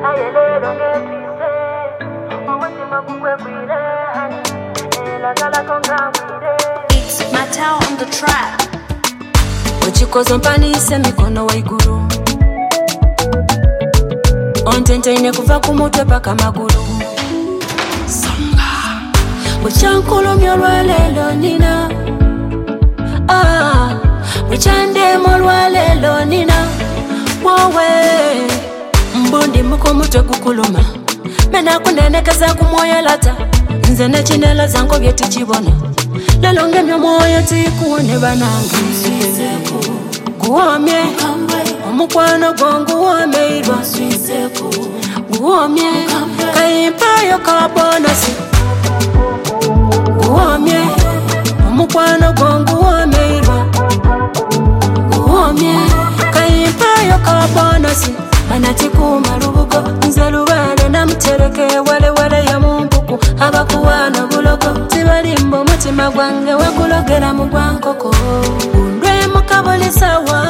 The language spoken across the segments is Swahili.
It's Mattel on the track. Uchikozo mpanise mikono waiguru ontente kuva kumutwe paka maguru songa uchankulumyo lwalelo nina uchandemo lwalelo nina wowe mbundi muko mutwe kukuluma mena kunenekeza kumoyo lata nze nechinela zango byetichibona lelo ngemyo moyo tikuone banange guomye omukwano gwangu guomeirwa guomye kaimpayo kabonasi guomye omukwano gwangu guomeirwa guomye kaimpayo kabonasi anatikuma lubugo nze lubale namutereke wale ya mumpuku abakuwana bulogo tibalimbo mutima gwange wagulogera mu gwankoko undwe mukabolisawa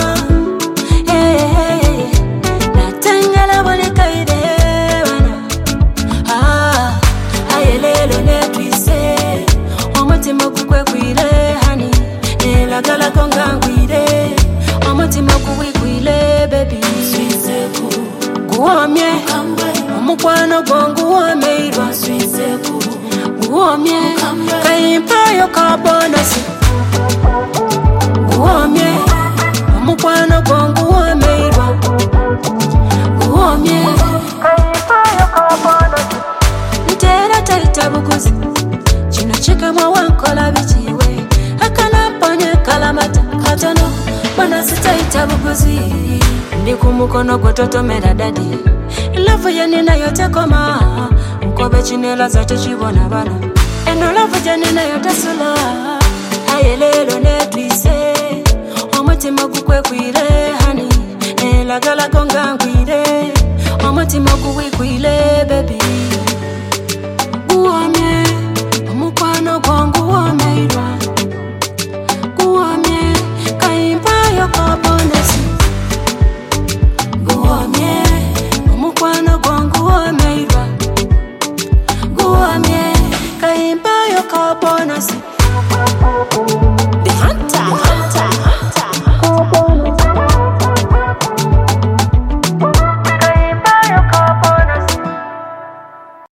natengela bolekaire bana ayelelo netwise omutima gukwekwire hani elagala gongangwire omutima kuwikwile baby guomye omukwano gwangu guomeirwa guomye kaimpayo kabonasi guomye omukwano gwangu guomeirwa guomye kaimpayo kabonasi ntera taita buguzi kino chikamwa wankola bichiwe akanapone kalamata katono bana sitaita buguzi ndi kumukono gwototomera dadi lavu yanina yote koma mkobe chinela zate chibona bana eno lavu janina yote sula ayelelo netwise omutima gukwekwire hani elagala gongangwire omutima guwikwile baby guomye omukwano gwangu guomeirwa guomye kaimpayo kabonasi guomye omukwano gwangu guomeirwa guomye kaimpayo kabonasi